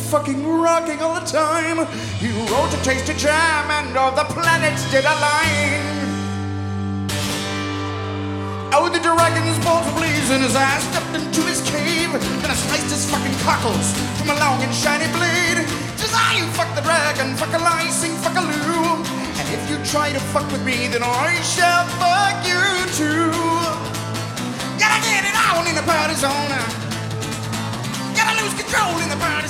fucking rocking all the time. He wrote a tasty jam and all the planets did align. Oh, the dragon's balls were blazing as I stepped into his cave, and I sliced his fucking cockles from a long and shiny blade. Just you fuck the dragon, fuck a lie, sing fuck a loo. And if you try to fuck with me, then I shall fuck you too. Gotta get it on in the party zone. Gotta lose control in the party